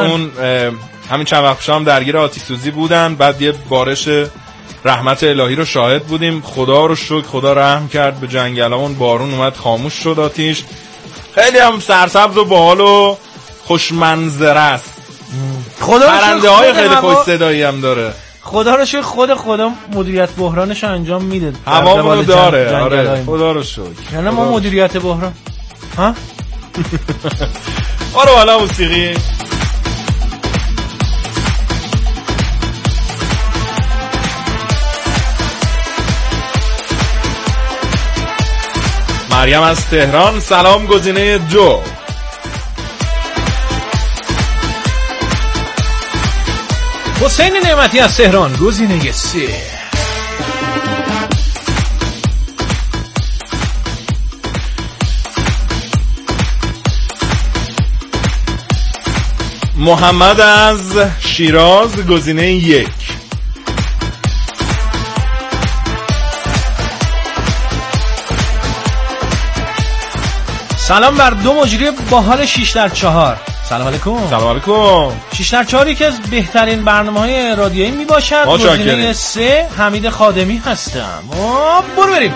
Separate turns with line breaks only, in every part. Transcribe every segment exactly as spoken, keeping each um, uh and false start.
اون همین چند وقت پیش هم درگیر آتش سوزی بودن، بعد یه بارش رحمت الهی رو شاهد بودیم. خدا رو شکر خدا رحم کرد به جنگلامون، بارون اومد خاموش شد آتیش. خیلی هم سرسبز و باحال و خوش منظره است.
خدا
پرنده های خیلی خوش صدایی هم داره.
خدا رو شکر خود خدا مدیریت بحرانش رو انجام میده.
همامونو داره. جنگ آره خدا رو شکر.
یعنی ما مدیریت بحران ها
آره والا موسیقی مریم از تهران سلام گزینه دو.
حسین نعمتی از تهران گزینه سه.
محمد از شیراز گزینه یک.
سلام بر دو مجری باحال شش در چهار. سلام علیکم.
سلام علیکم.
شش در چهار یکی از بهترین برنامه‌های رادیویی میباشد. گزینه سه حمید خادمی هستم. برو بریم.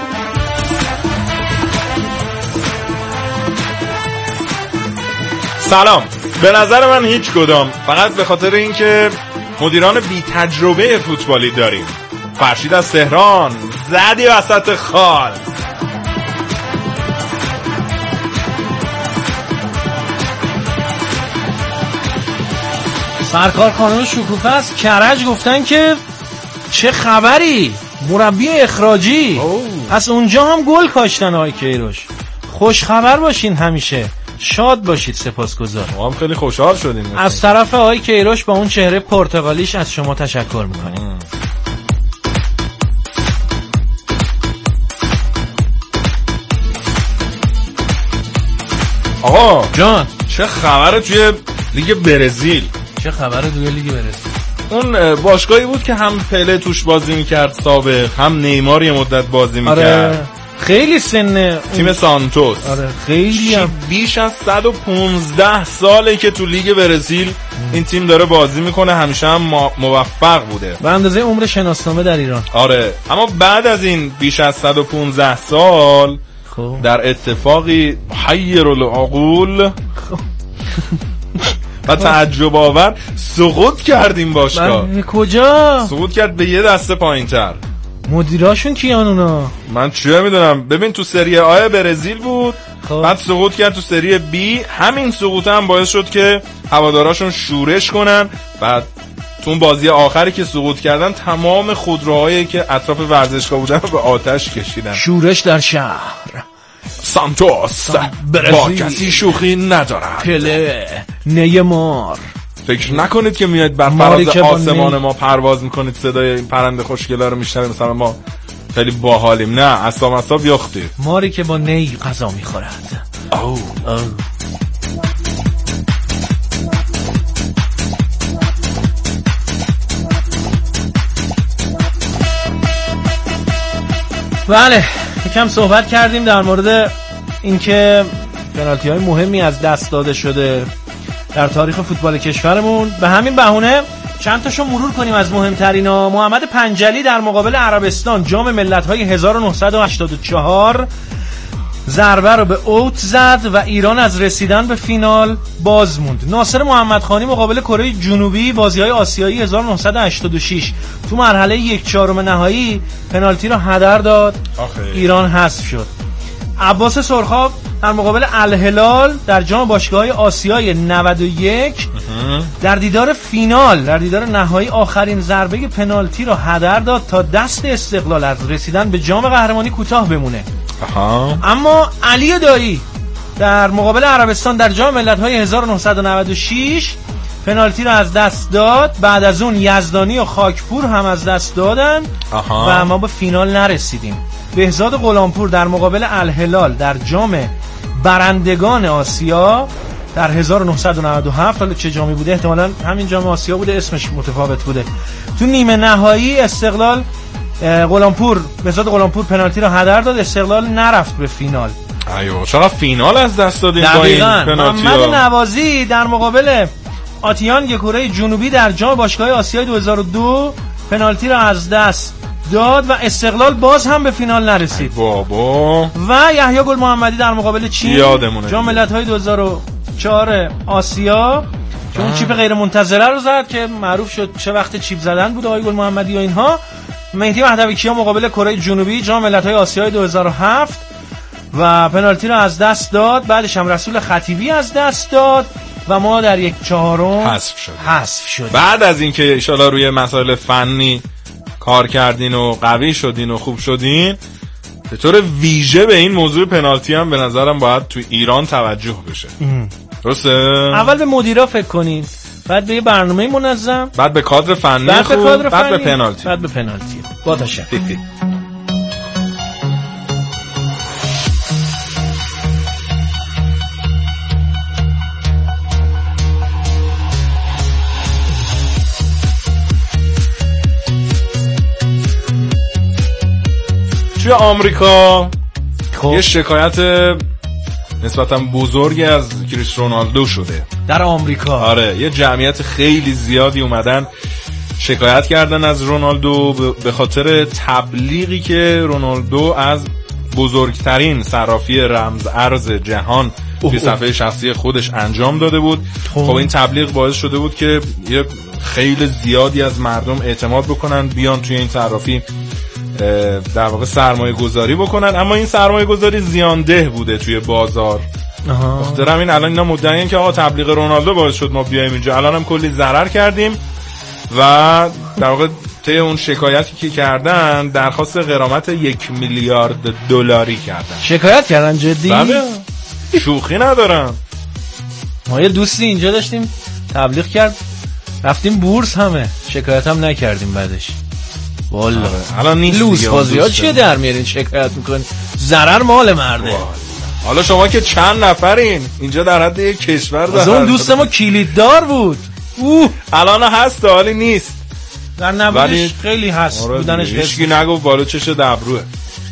سلام. به نظر من هیچ کدام، فقط به خاطر اینکه مدیران بی تجربه فوتبالی داریم. فرشید از تهران زدی وسط خال.
سرکار خانم شکوفه از کرج گفتن که چه خبری، مربی اخراجی. اوه. پس اونجا هم گل کاشتن آقای کیروش. خوش خبر باشین، همیشه شاد باشید. سپاسگزار.
ما هم خیلی خوشحال شدیم.
از طرف آقای کیروش با اون چهره پرتغالیش از شما تشکر میکنیم.
آقا
جان
چه خبره توی لیگ برزیل؟
چه خبره توی لیگ برزیل؟
اون باشگاهی بود که هم پله توش بازی میکرد سابق، هم نیمار یه مدت بازی میکرد.
آره خیلی سن
تیم سانتوس.
آره خیلی هم.
بیش از صد و پانزده ساله که تو لیگ برزیل ام. این تیم داره بازی میکنه، همیشه هم موفق بوده
به اندازه عمر شناسنامه در ایران.
آره اما بعد از این بیش از صد و پانزده سال خوب. در اتفاقی حیر العقول و تعجب آور سقوط کردیم باشگاه.
کجا؟
سقوط کرد به یه دسته پایین تر.
مدیراشون کیان اونا؟
من چه میدونم. ببین تو سری آ برزیل بود خوب. بعد سقوط کرد تو سری بی. همین سقوط هم باعث شد که هواداراشون شورش کنن. بعد تو اون بازی آخری که سقوط کردن تمام خودروهایی که اطراف ورزشگاه بودن رو به آتش کشیدن.
شورش در شهر.
سانتوس با کسی شوخی ندارد.
پله نیمار.
فکر نکنید که میاد بر فراز آسمان ما پرواز میکنید صدای این پرنده خوشگلا رو میشنوید مثلا ما خیلی باحالیم. نه اصلا اصلا بیاختید.
ماری که با نی غذا میخورد.
او او
بله یکم صحبت کردیم در مورد اینکه پنالتی های مهمی از دست داده شده در تاریخ فوتبال کشورمون. به همین بهونه چند تاشو مرور کنیم از مهمترینا. محمد پنجلی در مقابل عربستان جام ملت‌های هزار و نهصد و هشتاد و چهار ضربه رو به اوت زد و ایران از رسیدن به فینال باز موند. ناصر محمدخانی مقابل کره جنوبی بازی‌های آسیایی هزار و نهصد و هشتاد و شش تو مرحله یک چهارم نهایی پنالتی رو هدر داد. آخه. ایران حذف شد. عباس سرخاب در مقابل الهلال در جام باشگاه‌های آسیای نود و یک در دیدار فینال در دیدار نهایی آخرین ضربه پنالتی رو هدر داد تا دست استقلال از رسیدن به جام قهرمانی کوتاه بمونه.
آها.
اما علی دایی در مقابل عربستان در جام ملت‌های هزار و نهصد و نود و شش پنالتی رو از دست داد. بعد از اون یزدانی و خاکپور هم از دست دادن. آها. و ما به فینال نرسیدیم. بهزاد غلامپور در مقابل الهلال در جام برندگان آسیا در هزار و نهصد و نود و هفت، حالا چه جامی بوده احتمالاً همین جام آسیا بوده، اسمش متفاوت بوده. تو نیمه نهایی استقلال غلامپور بهزاد غلامپور پنالتی رو هدر داد، استقلال نرفت به فینال.
ایوه چرا فینال از دست دادیم با این پنالتی؟
محمد نوازی در مقابل آتیانگ کره جنوبی در جام باشگاه آسیای دو هزار و دو پنالتی را از دست داد و استقلال باز هم به فینال نرسید.
بابا.
و یحیی گل محمدی در مقابل چین جام ملت‌های دو هزار و چهار آسیا که اون چیپ غیر منتظره رو زد که معروف شد چه وقت چیپ زدن بود آقای گل محمدی و اینها. مهدی مهدوی کیا مقابل کره جنوبی جام ملت‌های آسیای دو هزار و هفت و پنالتی رو از دست داد. بعدش هم رسول خطیبی از دست داد و ما در یک چهارم
حذف شد.
حذف شد.
بعد از اینکه ان شاءالله روی مسائل فنی کار کردین و قوی شدین و خوب شدین، به طور ویژه به این موضوع پنالتی هم به نظرم باید تو ایران توجه بشه. درسته؟
اول به مدیرا فکر کنین، بعد به یه برنامه منظم،
بعد به کادر فنی
بعد
خوب،
به کادر
بعد
فنی،
به پنالتی،
بعد به پنالتی. با تشکر.
توی آمریکا
خب.
یه شکایت نسبتا بزرگی از کریس رونالدو شده
در آمریکا.
آره، یه جمعیت خیلی زیادی اومدن شکایت کردن از رونالدو به خاطر تبلیغی که رونالدو از بزرگترین صرافی رمز ارز جهان توی صفحه شخصی خودش انجام داده بود. خب این تبلیغ باعث شده بود که یه خیلی زیادی از مردم اعتماد بکنن بیان توی این صرافی در واقع سرمایه گذاری بکنن، اما این سرمایه گذاری زیانده بوده توی بازار. مخترم این الان اینا مدعیان که آقا تبلیغ رونالدو باعث شد ما بیایم اینجا، الان هم کلی ضرر کردیم و در واقع طی اون شکایتی که کردن درخواست غرامت یک میلیارد دلاری کردن.
شکایت کردن جدی؟
بله، شوخی ندارم.
ما یه دوستی اینجا داشتیم تبلیغ کرد، رفتیم بورس، همه شکایت هم نکردیم بعدش. والله
الان نیست
لوس بازی‌ها چیه در میارین شکایت میکنین؟ ضرر مال مرده.
حالا شما که چند نفرین اینجا در حد یک کشور دارن.
اون دوست ما کلیددار بود، اوه
الان هست حالی نیست،
در نبودش خیلی هست بودنش.
هیچکی نگفت بالا چش دبروه.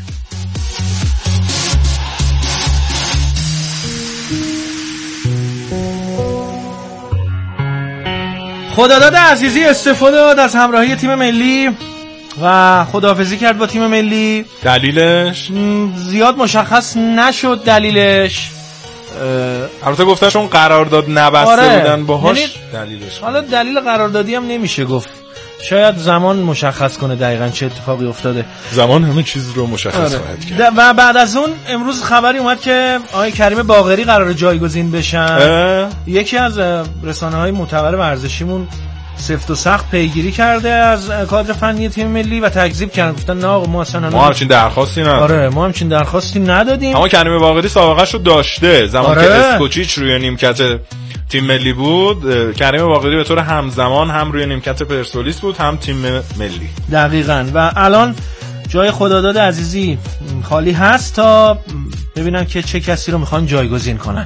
خداداد عزیزی استفاده داد از همراهی تیم ملی و خداحافظی کرد با تیم ملی.
دلیلش
زیاد مشخص نشد دلیلش.
البته گفتن چون قرارداد نبسته
آره.
بودن باهاش،
یعنی
دلیلش
حالا دلیل قراردادی هم نمیشه گفت، شاید زمان مشخص کنه دقیقاً چه اتفاقی افتاده.
زمان همه چیز رو مشخص
آره.
خواهد کرد.
و بعد از اون امروز خبری اومد که آقای کریم باقری قراره جایگزین بشن. یکی از رسانه‌های معتبر ورزشیمون سفت و سخت پیگیری کرده از کادر فنی تیم ملی و تکذیب کردن، گفتن نه آقا ما اصلا
ما همچین درخواستی ندادیم.
آره ما همچین درخواستی ندادیم.
اما کریم باقری سابقه‌اش رو داشته زمان
آره.
که اسکوچیچ روی نیمکت تیم ملی بود. کریم باقری به طور همزمان هم روی نیمکت پرسپولیس بود هم تیم ملی.
دقیقاً. و الان جای خداداد عزیزی خالی هست تا ببینن که چه کسی رو میخوان جایگزین کنن.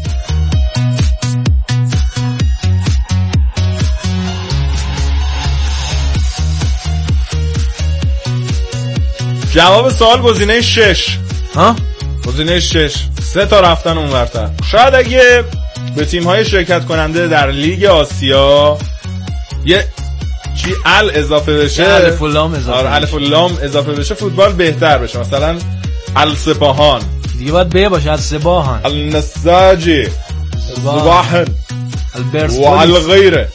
جواب سوال گزینه شش.
ها؟
گزینه شش. سه تا رفتن اونورتر. شاید اگه به تیم‌های شرکت کننده در لیگ آسیا یه چی ال اضافه بشه،
الف و لام اضافه
آره الف و لام اضافه بشه، فوتبال بهتر بشه. مثلا السپاهان
دیگه باید ب باشه، السپاهان،
النساجی، الصباحن،
البرسپولیس
و الغیره.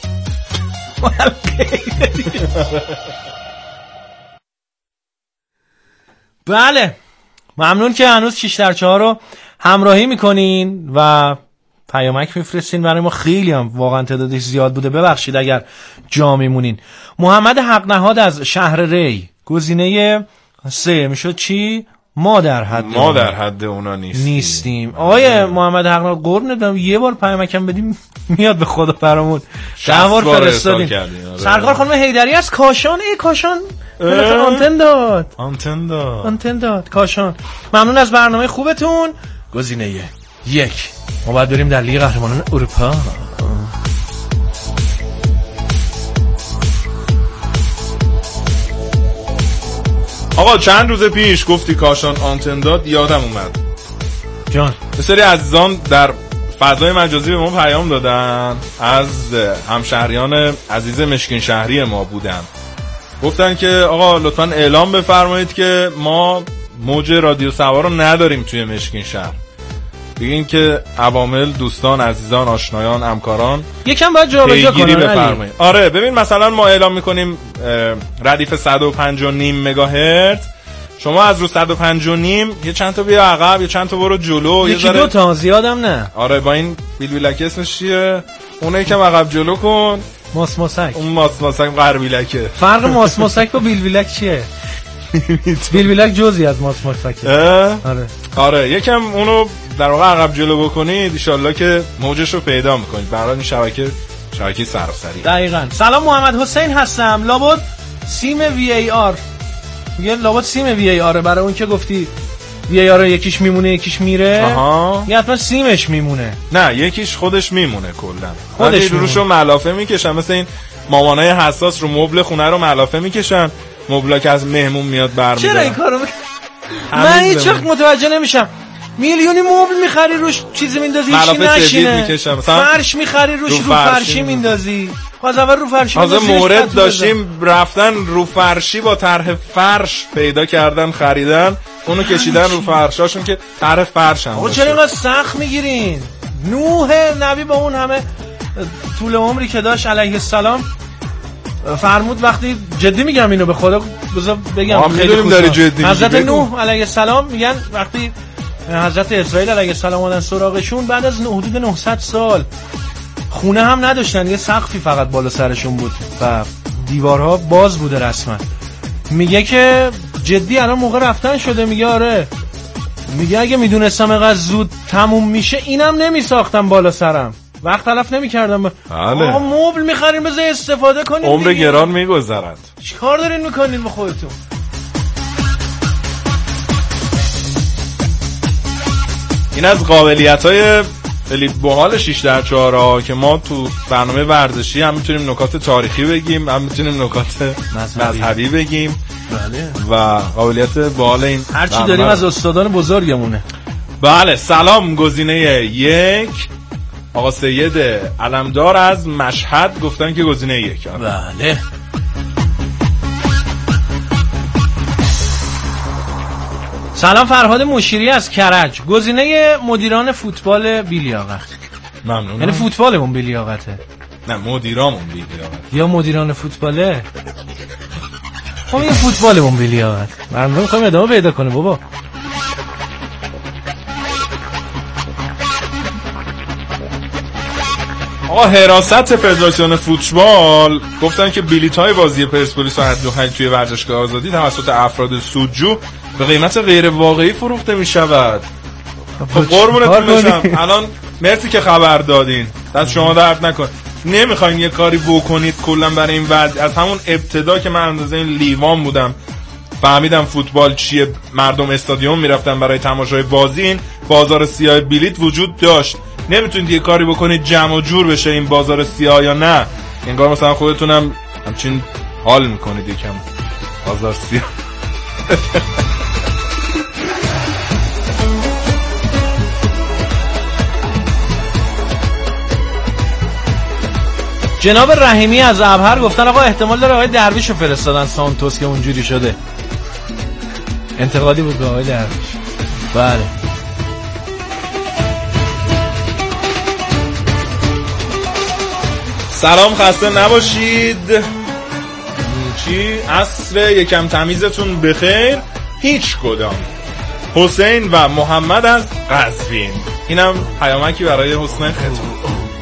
بله ممنون که هنوز شش در چهار رو همراهی میکنین و پیامک میفرستین برای ما. خیلی هم واقعا تعدادش زیاد بوده، ببخشید اگر جا میمونین. محمد حق نهاد از شهر ری گزینه سه میشد چی؟ ما در حد
ما در حد اونا نیستیم,
نیستیم. آقای محمد حق نهاد قرن دادم یه بار پیامکم بدیم میاد به خدا برامون. ده بار فرستادیم. سرکار خانم حیدری از کاشان. ای کاشان آنتن داد
آنتن داد
آنتن داد کاشان. ممنون از برنامه خوبتون. گزینه یک. ما باید بریم در لیگ قهرمانان اروپا.
آقا چند روز پیش گفتی کاشان آنتن داد، یادم اومد
جان
یه سری عزیزان در فضای مجازی به ما پیام دادن، از همشهریان عزیز مشکین شهری ما بودن، گفتن که آقا لطفاً اعلام بفرمایید که ما موج رادیو سوار رو نداریم توی مشکین شهر. بگین که عوامل، دوستان، عزیزان، آشنایان، همکاران
یکم باید جابجا کنن.
آره ببین مثلا ما اعلام میکنیم ردیف صد و پنج و نیم مگاهرتز، شما از رو صد و پنج و نیم یه چند تا بیا عقب، یه چند تا برو جلو،
یکی دو تا زیادم نه.
آره با این بیلبیلک اسمش چیه؟ اون یکم عقب جلو کن.
ماسماسک.
اون ماسماسک قربیلکه.
فرق ماسماسک با بیلبیلک چیه؟ بیلبیلک جزئی از ماسماسکه. آره.
آره یکم اونو در واقع عقب جلو بکنید ان شاءالله که موجش رو پیدا میکنید. برای این شبکه شبکه سراسری.
دقیقاً. سلام، محمد حسین هستم. لابد سیم وی ای آر. میگه لابد سیم وی ای آر برای اون که گفتی وی ای آر یکیش میمونه یکیش میره.
آها.
یا حتما سیمش میمونه.
نه یکیش خودش میمونه کلا.
خودش
روشو ملافه میکشن، مثل این مامانای حساس رو مبل خونه رو ملافه میکشن، مبلا که از مهمون میاد برمی‌دارن.
چرا این کارو میکنی؟ من هیچ وقت متوجه نمیشم. میلیونی مبل میخری روش چیزی میندازی هیچی نشینه، فرش میخری روش رو فرشی میندازی. باز اول رو فرشی
حاضر مورد داشتیم رفتن رو فرشی با طرح فرش پیدا کردن خریدن، اونو کشیدن رو فرشاشون که طرح فرش هم.
آقا چرا اینقدر سخت میگیرین؟ نوح نبی با اون همه طول عمری که داشت علیه السلام فرمود، وقتی جدی میگم اینو به خدا بذار بگم خیلی خوشم، حضرت نوح علیه السلام میگن وقتی حضرت اسرائیل علیه السلام اومدن سراغشون بعد از حدود نهصد سال خونه هم نداشتن، یه سقفی فقط بالا سرشون بود و دیوارها باز بوده رسما. میگه که جدی الان موقع رفتن شده. میگه آره، میگه اگه میدونستم اینقدر زود تموم میشه اینم نمیساختم بالا سرم، وقت تلف نمی‌کردم.
بله.
آقا مبل می‌خریم بذار استفاده کنیم،
عمر گران می‌گذرد.
چیکار دارین می‌کنین به خودتون؟
این از قابلیت‌های خیلی باحال شش در چهار ها که ما تو برنامه ورزشی هم می‌تونیم نکات تاریخی بگیم، هم می‌تونیم نکات مذهبی بگیم.
بله.
و قابلیت باحال این
هر چی داریم از استادان بزرگمونه.
بله. سلام، گزینه یک آقا سید علمدار از مشهد گفتن که گزینه یک.
بله. سلام، فرهاد مشیری از کرج. گزینه مدیران فوتبال بیلیاقت.
ممنونم.
یعنی فوتبالمون بیلیاقته.
نه مدیرامون بیلیاقت.
یا مدیران فوتباله. خب این فوتبالمون بیلیاقت. مردم می‌خوام ادامه پیدا کنه بابا.
آقا حراست فدراسیون فوتبال گفتن که بلیط‌های بازی پرسپولیس و اردوحل توی ورزشگاه آزادی توسط افراد سودجو به قیمت غیر واقعی فروخته می‌شود. خب قربونتون بشم، الان مرسی که خبر دادین، دست شما درد نکن. نمیخواین یه کاری بکنید کلا برای این وضع؟ از همون ابتدا که من اندازه این لیوان بودم فهمیدم فوتبال چیه، مردم استادیوم میرفتن برای تماشای بازی، این بازار سیاه بلیط وجود داشت. نمیتونید یه کاری بکنید جمع و جور بشه این بازار سیاه یا نه؟ انگار مثلا خودتونم همچین حال میکنید یکم بازار سیاه.
جناب رحیمی از ابهر گفتن آقا احتمال داره آقای درویشو فرستادن سانتوس که اونجوری شده. انتقادی بود به آقای درویش. بله.
سلام، خسته نباشید. چی؟ عصر یکم تمیزتون بخیر. هیچ کدام. حسین و محمد از قزوین. اینم پیامکی برای حسین خدمت.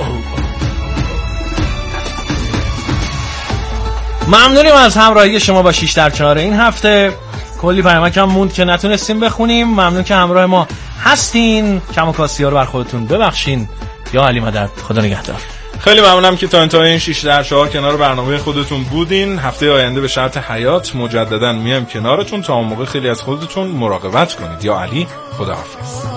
ممنونیم از همراهی شما با شش در چهار این هفته. کلی پیامک هم موند که نتونستیم بخونیم. ممنون که همراه ما هستین. کم و کاسی‌ها رو بر خودتون ببخشین. یا علی مدد، خدا نگهدار.
خیلی ممنونم که تا انتهای این شش در چهار کنار برنامه خودتون بودین. هفته آینده به شرط حیات مجددا میام کنارتون. تا اون موقع خیلی از خودتون مراقبت کنید. یا علی، خداحافظ.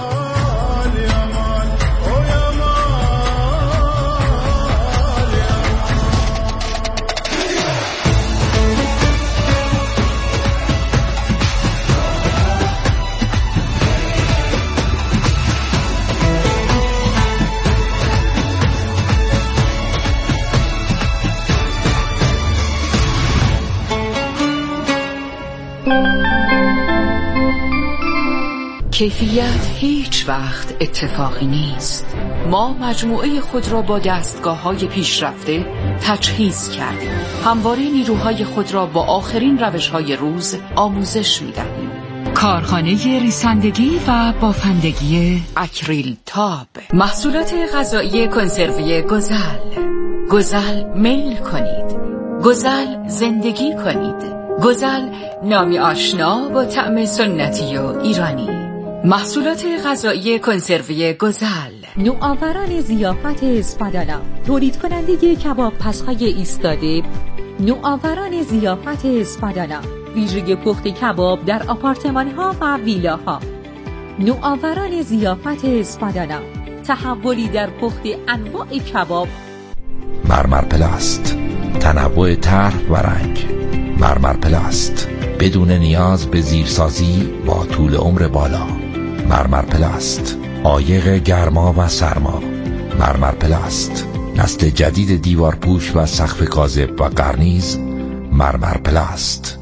کیفیت هیچ وقت اتفاقی نیست. ما مجموعه خود را با دستگاه‌های پیشرفته تجهیز کردیم. همواره نیروهای خود را با آخرین روش‌های روز آموزش می‌دهیم. کارخانه ریسندگی و بافندگی اکریل تاب. محصولات غذایی کنسروی گوزل. گوزل میل کنید. گوزل زندگی کنید. گوزل نامی آشنا با طعم سنتی و ایرانی. محصولات غذایی کنسروی گوزل.
نوآوران ضیافت اسپادانا، تولید کننده کباب پس‌های ایستاده. نوآوران ضیافت اسپادانا، ویژگی پخت کباب در آپارتمان‌ها و ویلاها. نوآوران ضیافت اسپادانا، تحولی در پخت انواع کباب.
مرمر پلاست، تنوع طرح و رنگ. مرمر پلاست، بدون نیاز به زیرسازی با طول عمر بالا. مرمر پلاست، عایق گرما و سرما. مرمر پلاست، نسل جدید دیوار پوش و سقف کاذب و قرنیز. مرمر پلاست.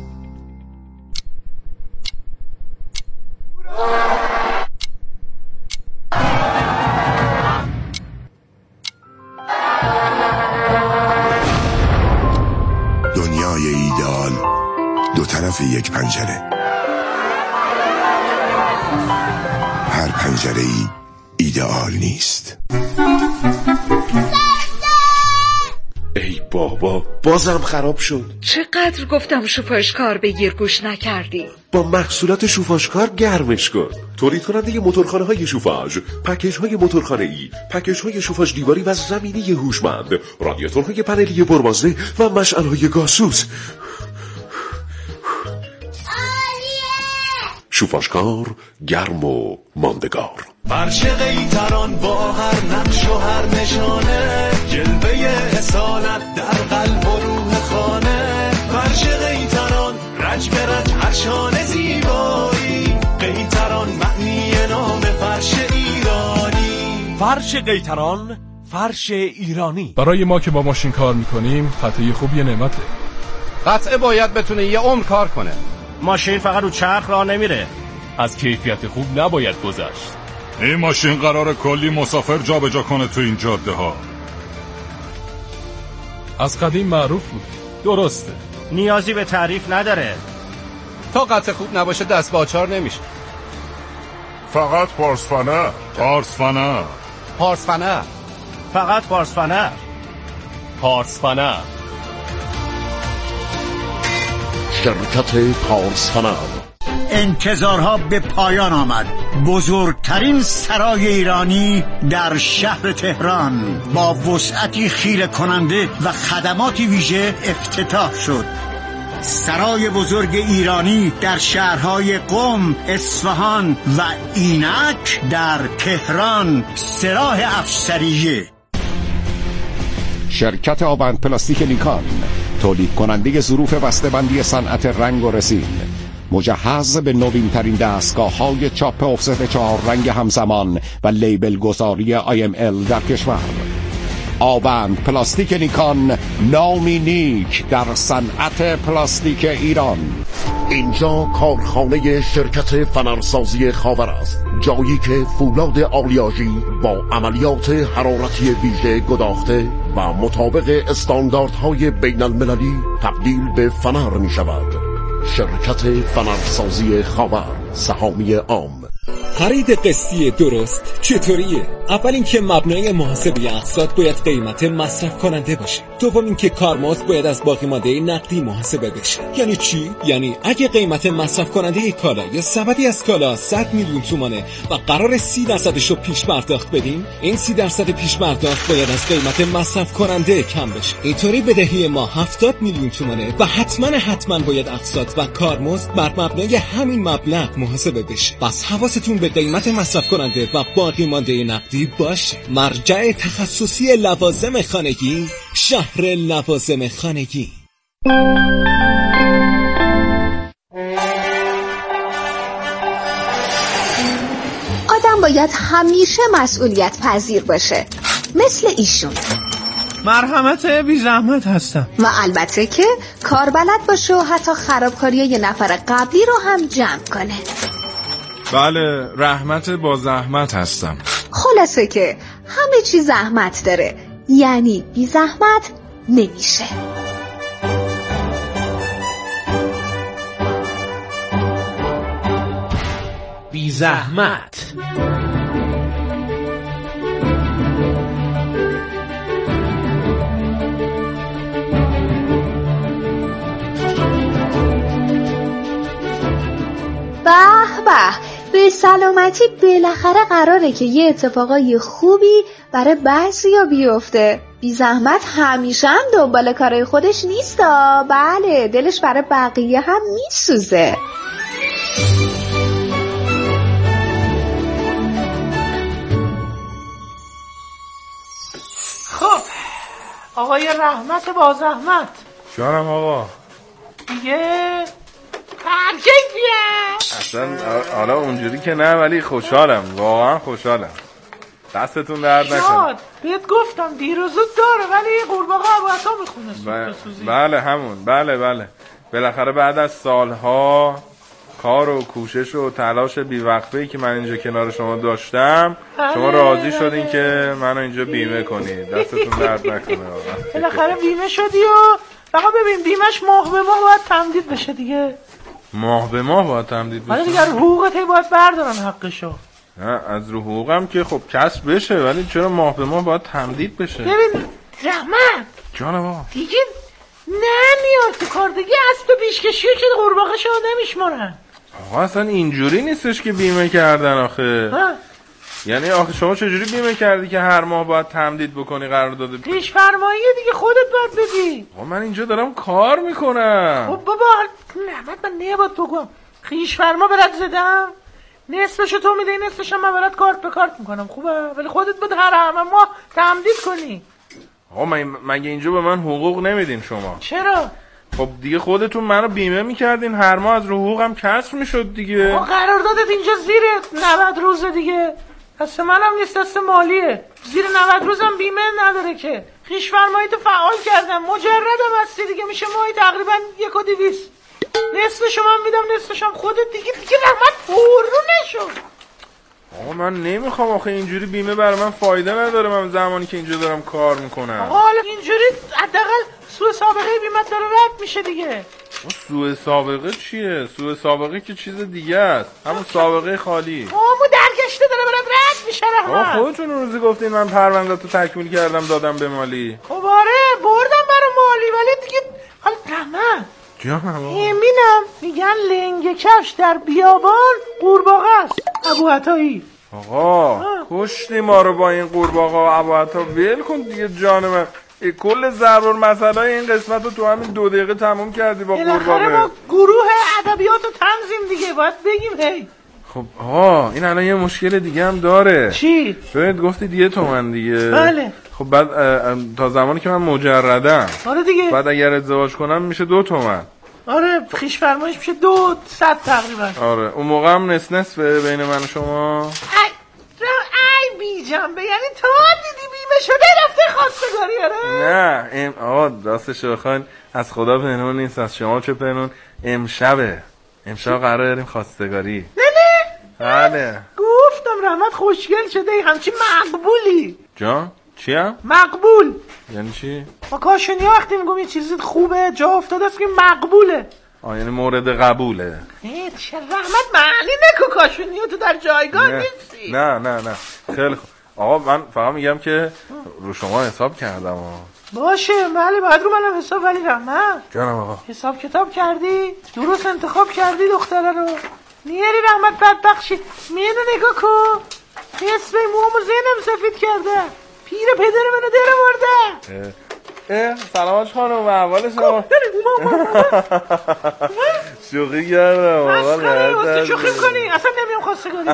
دنیای ایدئال دو طرف یک پنجره. هر پنجره ای ایدئال نیست.
ای بابا بازم خراب شد.
چقدر گفتم شوفاژکار بگیر گوش نکردی.
با محصولات شوفاژکار گرمش کن. تولید کننده موتورخانه های شوفاژ، پکیج های موتورخانه ای، پکیج های شوفاژ دیواری و زمینی هوشمند، رادیاتورهای پنلی پربازده و مشعل های گازسوز. شوفاژکار گرم و ماندگار.
فرش قیطران با هر نقش و هر نشانه، جلوه اصالت در قلب و روح خانه. فرش قیطران رنج به رنج هر شانه زیبایی. قیطران معنی نام فرش ایرانی.
فرش قیطران، فرش ایرانی.
برای ما که با ماشین کار میکنیم قطعه خوب یه نعمته.
قطعه باید بتونه یه عمر کار کنه.
ماشین فقط رو چرخ راه نمیره.
از کیفیت خوب نباید گذشت.
این ماشین قراره کلی مسافر جابجا کنه تو این جاده ها.
از قدیم معروف بود. درسته،
نیازی به تعریف نداره.
تا قطعه خوب نباشه دست به آچار نمیشه.
فقط پارس فنر. پارس فنر.
پارس فنر.
فقط پارس فنر.
پارس فنر.
شرکت پارس فنر.
انتظارها به پایان آمد. بزرگترین سرای ایرانی در شهر تهران با وسعتی خیره کننده و خدماتی ویژه افتتاح شد. سرای بزرگ ایرانی در شهرهای قم، اصفهان و اینک در تهران. سراح افسریه.
شرکت آوند پلاستیک نیکان، تولید کننده ظروف بسته‌بندی صنعت رنگ و رسین، مجهز به نوین ترین دستگاه های چاپ افست چهار رنگ همزمان و لیبل گذاری آی ام ال در کشور. آوند پلاستیک نیکان، نامی نیک در صنعت پلاستیک ایران.
اینجا کارخانه شرکت فنرسازی خاور است، جایی که فولاد آلیاژی با عملیات حرارتی ویژه گداخته و مطابق استانداردهای بین المللی تبدیل به فنر می شود. شرکت فنرسازی خاور، سهامی عام.
خرید قسطی درست چطوریه؟ اول اینکه مبنای محاسبه اقساط باید قیمت مصرف کننده باشه. دوم اینکه کارمزد باید از باقی مانده نقدی محاسبه بشه. یعنی چی؟ یعنی اگه قیمت مصرف کننده کالا یا سبدی از کالا صد میلیون تومانه و قرار سی درصدشو پیش پرداخت بدیم، این سی درصد پیش پرداخت باید از قیمت مصرف کننده کم بشه. اینطوری بدهی ما هفتاد میلیون تومانه و حتما حتما باید اقساط و کارمزد بر مبنای همین مبلغ محاسبه بشه. پس حواستون به قیمت مصرف کننده و باقی مانده نقدی باشه. مرجع تخصصی لوازم خانگی، شهر لوازم خانگی.
آدم باید همیشه مسئولیت پذیر باشه، مثل ایشون.
مرحمت بی زحمت هستم.
و البته که کار بلد باشه و حتی خرابکاری یه نفر قبلی رو هم جمع کنه.
بله، رحمت با زحمت هستم.
خلاصه که همه چی زحمت داره، یعنی بی زحمت نمیشه.
بی زحمت.
به به، به سلامتی. بالاخره قراره که یه اتفاقای خوبی برای بعضیا بیفته. بی زحمت همیشه هم دنبال کارای خودش نیستا. بله، دلش برای بقیه هم میسوزه.
خب آقای رحمت با زحمت.
جانم آقا.
دیگه کیفیه
اصلا حالا اونجوری که نه، ولی خوشحالم، واقعا خوشحالم. دستتون درد نکنه.
بهت گفتم دیر و زود داره، ولی قورباغه ابوعطا میخونه.
بله همون، بله بله. بالاخره بعد از سالها کار و کوشش و تلاش بیوقفه‌ای که من اینجا کنار شما داشتم، شما راضی شدین که منو اینجا بیمه کنید. دستتون درد نکنه واقعا.
بالاخره بیمه شدی و فقط ببین بیمهش ماه به ماه باید تمدید بشه دیگه.
ماه به ماه باید تمدید بشه؟
ولی دیگه حقوقت باید بردارن حقشو.
نه از رو حقوقم که خب کسب بشه، ولی چرا ماه به ماه باید تمدید بشه؟
ببین رحمت
جانم آقا،
دیگه نمیاد تو کار دیگه. از تو پیشکشی که قورباغه شو نمیشمارن.
آقا اصلا اینجوری نیستش که بیمه کردن آخه. ها؟ یعنی آخه شما چجوری بیمه کردی که هر ماه باید تمدید بکنی قرارداد؟
پیش فرمایی دیگه خودت باید بدی.
آقا من اینجا دارم کار میکنم.
خب بابا رحمت من نباید بگم خیش فرما برات زدم، نصفشو تو میدی نصفشو من برات کارت به کارت میکنم. خوبه؟ ولی خودت باید هر همه ماه تمدید کنی.
آقا مگه اینجا به من حقوق نمیدین شما؟
چرا؟
خب دیگه خودتون منو بیمه میکردین، هر ماه از رو حقوقم کسر میشد دیگه.
آقا قراردادت اینجا زیر نود روزه دیگه، دست منم نیست، دست مالیه. زیر نود روزم بیمه نداره که. خیش فرمایی تو فعال کردم، مجردم هستی دیگه، میشه ماهی تقریبا یک و دویست. نصفشو من میدم نصفشم خودت دیگه. دیگه رحمت پررو نشد.
آقا من نمیخوام آخه اینجوری بیمه برای من فایده نداره، من زمانی که اینجا دارم کار میکنم.
آقا حالا اینجوری حداقل سوء سابقه بیمه داره رد میشه دیگه.
سوء سابقه چیه؟ سوء سابقه که چیز دیگه است، همون سابقه خالی.
آمو درگشته داره برات رد میشه رحمت.
آقا خودتون اون روزی گفتین من پرونده‌تو تکمیل کردم دادم به مالی.
خب آره بردم برای مالی، ولی دیگه حالا رحمت
جانم
میبینم میگن لنگ کفش در بیابان قورباغه است. ابوعطایی
آقا کشتی ما رو با این قورباغه و ابوعطا، ول کن دیگه جان من. کل ضرب المثل این قسمت رو تو همین دو دقیقه تموم کردی با قورباغه.
بالاخره ما گروه ادبیات و تنظیم دیگه باید بگیم. هی
خب آقا این الان یه مشکل دیگه هم داره.
چی؟
ببینید گفتی دیگه تومن دیگه.
بله.
خب بعد تا زمانی که من مجردم،
آره دیگه،
بعد اگر ازدواج کنم میشه دو تومن.
آره خیش فرمایش میشه دو صد تقریبا.
آره اون موقع هم نصف نصفه بین من و شما.
ای ای بی جنبه، یعنی تو دیدی بیمه شده رفته خواستگاری؟ آره
نه ام آقا راستش بخواین از خدا پنهون نیست، از شما چه پنهون. امشبه امشب قرار داریم خواستگاری.
نه نه
بله
گفتم رحمت خوشگل شده، همچی مقبولی.
جان چی هم؟
مقبول
یعنی چی؟
ما کاشونی ها وقتی میگم یه چیزی خوبه جا افتاده است که مقبوله.
آه یعنی مورد قبوله.
نه چه رحمت معنی نکو کاشونی ها تو در جایگاه نیستی.
نه نه نه خیلی خوب آقا، من فقط میگم که رو شما حساب کردم آقا.
باشه بله باید رو منم حساب. ولی رحمت
جانم آقا
حساب کتاب کردی؟ درست انتخاب کردی دختره رو؟ نیاری رحمت بدبخشی مینو نگاه کن، نصف موامو زینم سفید کرده، پیر پدر منو در برده.
اه سلامت خانم، احوال شما؟ شوخی کردم
مسخره واسه شوخی کنی، اصلا نمیم خواستگاری.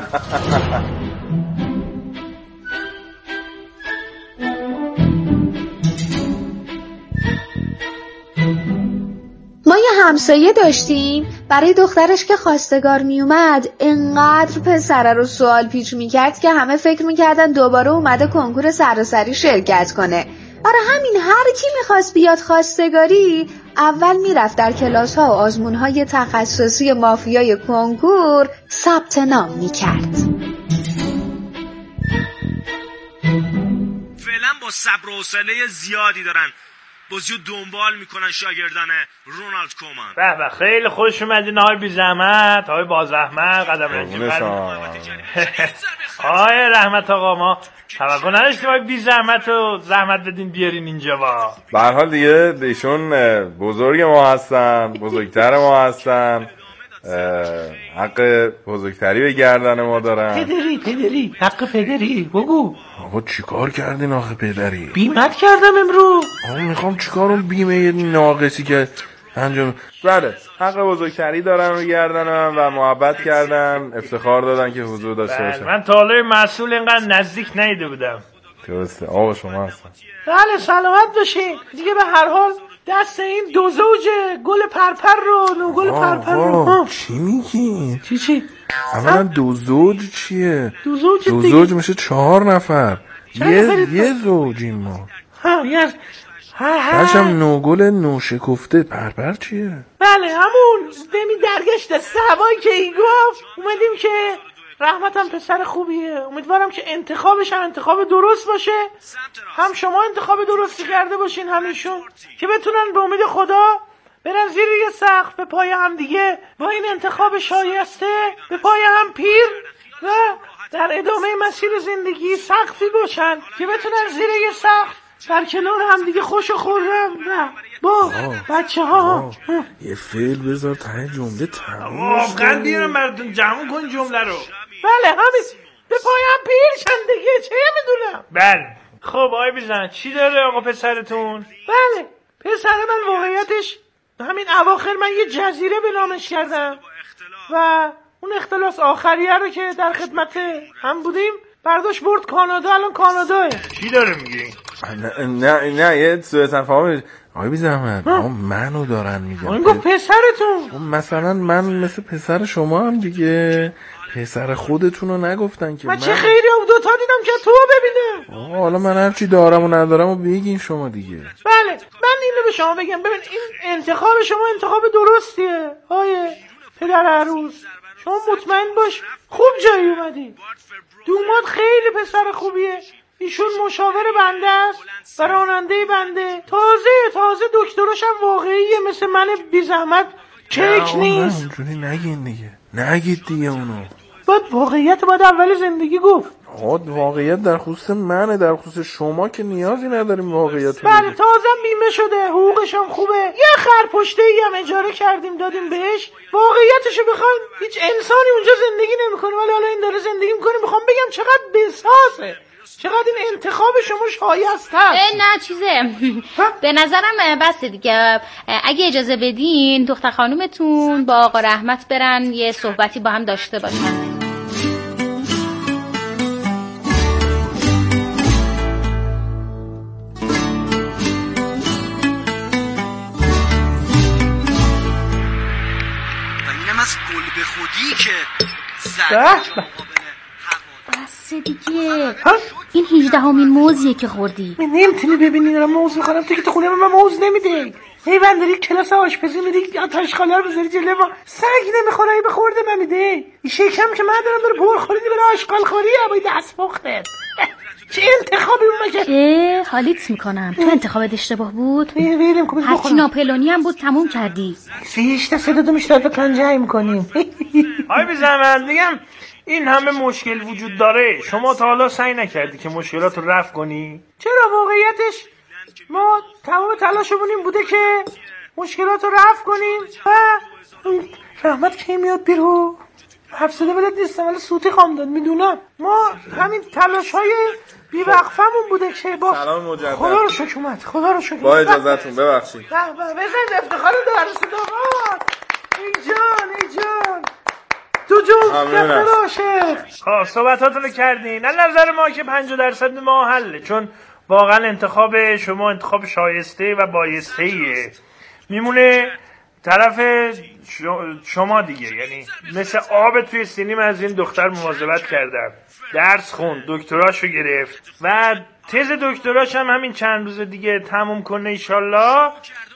ما یه همسایه داشتیم، برای دخترش که خواستگار میومد انقدر پسره رو سوال پیچ میکرد که همه فکر میکردن دوباره اومده کنکور سراسری شرکت کنه. برای همین هر کی میخواست بیاد خواستگاری اول میرفت در کلاس ها و آزمون های تخصصی مافیای کنکور ثبت نام میکرد.
فعلا با صبر و حوصله زیادی دارن بازیو دنبال میکنن شاگردان رونالد کومان. به به خیلی خوش اومدین آقای بی زحمت، آقای با زحمت قدم رنجی. آقای رحمت آقا ما توقع نداشتیم آقای بی زحمت رو زحمت بدین بیارین اینجا. با
به هر حال دیگه ایشون بزرگ ما هستن، بزرگتر ما هستن، حق بزرگتری به گردن ما دارن.
پدری پدری حق پدری بگو.
آقا چیکار کردین آخه پدری؟
بیمت کردم امرو.
آقا میخوام چیکارم بیمه یه ناقصی که انجام. بله حق بزرگتری دارن رو گردنم و محبت کردن، افتخار دادن که حضور داشته باشن.
من تا حالا مسئول اینقدر نزدیک نیده بودم.
درسته آقا شما هستن.
بله سلامت باشین دیگه. به هر حال دست این دو زوج گل پرپر رو نو گل پرپر رو.
چی میگی؟
چی چی؟
اولا دو زوج چیه؟
دو زوج
دو زوج میشه چهار نفر. یه یه زوجیم ما.
ها یه
هرشم نوگل نوشکفته پرپر چیه؟
بله همون دمی درگشت سوایی که این گفت اومدیم که رحمتم پسر خوبیه، امیدوارم که انتخابش هم انتخاب درست باشه، هم شما انتخاب درستی کرده باشین همیشون، که بتونن به امید خدا برن زیر یه سقف به پای هم دیگه با این انتخاب شایسته به پای هم پیر و در ادامه مسیر زندگی سقفی باشن که بتونن زیر یه سقف در کنار هم دیگه خوش و خورم و با بچه ها.
یه فعل بذار ته جمله تموم.
واقعا بیارم براتون جمع کن جمله رو. بله همین به پایم پیر شن دیگه چه میدونم. بله خب آقای بیزن چی داره آقا پسرتون؟ بله پسر من واقعیتش همین اواخر من یه جزیره به نامش کردم و اون اختلاس آخریه رو که در خدمت هم بودیم برداشت برد کانادا. الان کاناداه. چی داره میگی؟
نه نه نه یه سوء تفاهم. آقای بی زحمت منو دارن میگن.
این گفت پسرتون.
مثلا من مثل پسر شما هم دیگه، پسر خودتون رو نگفتن که.
من چه خیری هم دوتا دیدم که تو ببینم.
آقا حالا من هرچی دارم و ندارم و بگین شما دیگه.
بله من اینو به شما بگم، ببین این انتخاب شما انتخاب درستیه آیه پدر عروس. شما مطمئن باش خوب جایی اومدی. دومات خیلی پسر خوبیه، ایشون مشاور بنده است و راننده بنده. تازه تازه دکترش هم واقعیه مثل من بی زحمت کیک نیست.
نه اونجوری نگین دیگه، نگید دیگه اونو.
باید واقعیت باید اول زندگی گفت.
آقا واقعیت در خصوص منه، در خصوص شما که نیازی نداریم واقعیت.
بله تازه بیمه شده، حقوقش هم خوبه. یه خرپشته ای هم اجاره کردیم دادیم بهش. واقعیتشو بخواین هیچ انسانی اونجا زندگی نمیکنه، ولی حالا این داره زندگی میکنه. میخوام بگم چقدر بساسه، چقدر این انتخاب شما شایسته است.
نه چیزه به نظرم بس دیگه. اگه اجازه بدین دختر خانومتون با آقا رحمت برن یه صحبتی با هم داشته باشن.
از گل به خودی که زد
بس دیگه. این هجده همین موزیه که خوردی.
من نمیتونی ببینی دارم موز میخورم، تو که تو خونه من موز نمیده. هی من داری کلاس آشپزی میری آتش خاله رو بذاری جلوی ما، سگ نمیخوره هی بخورده من میده. این شکم که من دارم داره بور خوریدی برای آشغال خوری با دست پخته. چه انتخابی اون مگه؟
اه حالیت میکنم تو انتخابت اشتباه بود.
ویرم کنم
هرچی ناپلونی هم بود تموم کردی.
سیش دست دادو میشتر تو کنجه میکنیم. آی بی زحمت میگم این همه مشکل وجود داره، شما تا حالا سعی نکردی که مشکلات رو رفع کنی؟ چرا واقعیتش ما تمام تلاشمون این بوده که مشکلات رو رفع کنیم و رحمت کی میاد بیرون؟ حفظده بلد نیستم ولی سوتی خواهم داد میدونم. ما همین تلاش های بیوقفمون بوده که با
سلام مجدد.
خدا رو شکر اومد، خدا رو شکر.
با اجازتون ببخشید.
بزن افتخار درس داماد. ای جان ای جان تو جون کفته باشه. خب صحبتاتون رو کردین. از نظر ما که پنجاه درصد ما حله، چون واقعا انتخاب شما انتخاب شایسته و بایسته ایه. میمونه طرف شما دیگه، یعنی مثل آب توی سینیم از این دختر مواظبت کردم، درس خوند، دکتراشو گرفت و تز دکتراش هم همین چند روز دیگه تموم کنه ایشالله.